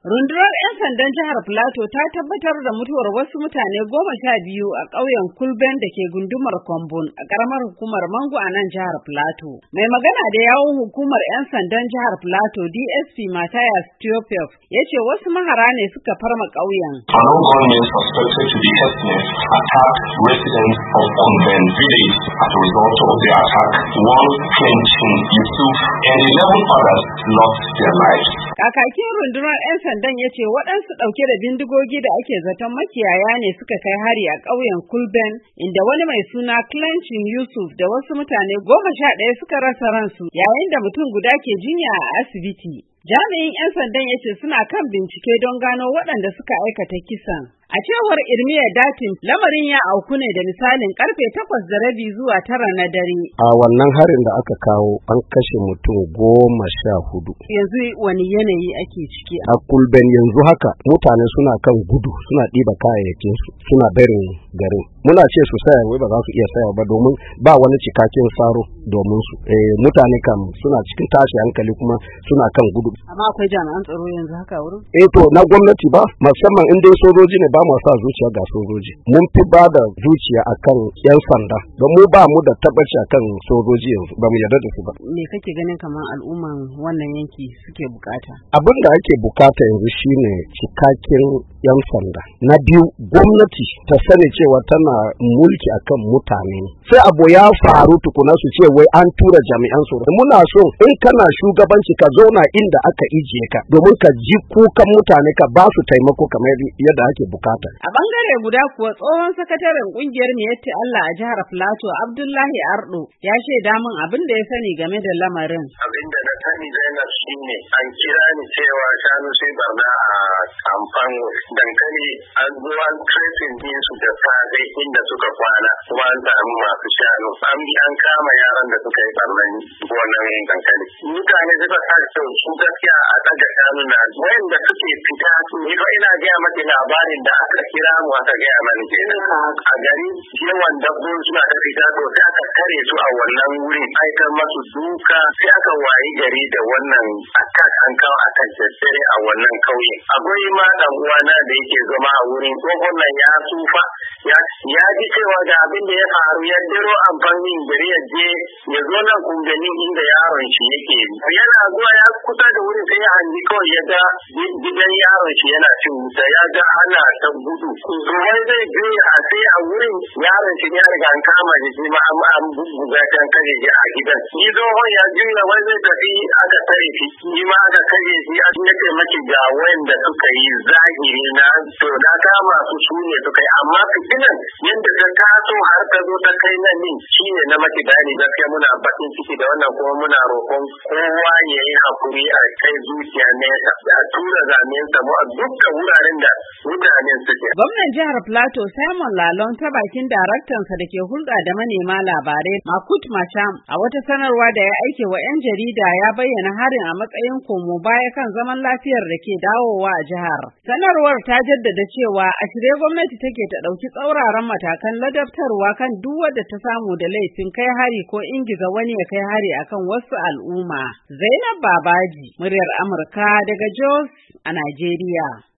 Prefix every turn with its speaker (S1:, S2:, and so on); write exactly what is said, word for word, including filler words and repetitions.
S1: Rundunar 'yan sandan jihar Filato ta tabbatar da mutuwar wasu mutane goma sha biyu a ƙauyen Kulben da ke gundumar Kombon a ƙaramar hukumar Mangu a nan jihar Filato. Mai magana da yawun hukumar 'yan sandan jihar Filato D S P Matthias Theophilus ya ce wasu mahara ne suka farma ƙauyen.
S2: An suspected to be ethnic attacked residents of Kulben village as a result of the attack. One Clinton Yusuf and eleven others lost their lives.
S1: Kakakin rundunar 'yan sandan ya ce waɗansu ɗauke da bindigogi da ake zaton makiyaya ne suka kai hari a ƙauyen Kulben, inda wani mai suna Clinton Yusuf da wasu mutane goma sha ɗaya suka rasa ransu yayin da mutum guda ke jinya a asibiti. Jami'in 'yan sandan ya ce suna kan bincike don gano waɗanda suka aikata kisan. A cewar Irmiya Datin, lamarin ya auku ne da misalin karfe takwas da rabi zuwa tara na dare.
S3: A wannan harin da aka kawo an kashe mutum goma sha hudu.
S1: Yanzu wani yanayi ake ciki?
S3: A Kulben yanzu haka mutane suna kan gudu, suna ɗiba kayayyakin su, suna barin garin. Muna ce su saya, wai ba za su iya saya ba domin ba wani cikakken tsaro domin su. Eh, mutane kam suna cikin tashi hankali kuma suna kan gudu.
S1: Amma akwai jami'an tsaro yanzu haka wurin?
S3: Eh to na gwamnati ba, musamman in dai sojoji ne ba mu sa zuciya ga sojoji. Mun fi ba da zuciya akan yan sanda don mu ba mu da tabbaci akan sojoji yanzu, ba mu yarda da su ba.
S1: Me kake ganin kamar al'umman wannan yanki suke bukata?
S3: Abin da ake bukata yanzu shine cikakken yan sanda. Na biyu, gwamnati ta sani cewa tana mulki akan mutane. Sai abu ya faru tukuna su ce wai an tura jami'an tsaro. Muna so in kana shugabanci ka zauna inda aka ijiye ka domin ka ji kukan mutane ka ba su taimako kamar yadda ake bukata.
S1: A bangare guda kuwa tsohon sakataren kungiyar Miyatti Allah a jihar Filato Abdullahi Ardo ya shaida min abin da ya sani game da lamarin.
S4: Abin da na sani Zainab shine an kira ni cewa shanu sai barna a kamfan dankali an zo an tracing din su da safe inda suka kwana kuma an samu masu shanu an bi an kama yaran da suka yi barnan gonan dankali. Mutane suka sa su gaskiya a daga shanu na wayanda suke fita su ni ko ina gaya maka labarin da aka kira mu aka gaya mani kenan a gari yawan dabbobi suna da fita to sai aka kare su a wannan wurin aikar masu duka sai aka wayi gari da wannan attack an kawo akan daddare a wannan kauye. Akwai ma dan uwana da yake zama a wurin tsohon nan ya tsufa ya ji cewa ga abin da ya faru ya dero amfanin gari ya je ya zo nan kungani inda yaron shi yake yana zuwa ya kusa da wurin sai ya hangi kawai ya ga gidan yaron shi yana cin wuta ya ga ana ta gudu wai zai juya a sai a wurin yaron shi ya riga an kama shi shi ma an bubbuga can kaje shi a gidan ni tsohon ya juya wai zai tafi aka tare shi ni ma aka kaje shi a nake maki ga wanda suka yi zahiri na to na kama su su ne suka yi amma fitinan yadda ta taso har ta zo ta kai nan din shine na maki bayani gaskiya muna bakin ciki da wannan kuma muna roƙon kowa ya yi hakuri a kai zuciya nesa da tura zamen samu a dukkan wuraren da mutanen suke.
S1: Gwamnan jihar Plateau Simon Lalong ta bakin daraktansa da ke hulɗa da manema labarai Makut Macham a wata sanarwa da ya aike wa 'yan jarida ya bayyana harin a matsayin komo baya kan zaman lafiyar da ke dawowa a jihar. Sanarwar ta jaddada cewa a shirye gwamnati take ta ɗauki tsauraran matakan ladabtarwa kan duk wadda ta samu da laifin kai hari ko ingiza wani ya kai hari akan wasu al'umma. Zainab Babaji, muryar Amurka daga Jos a Najeriya.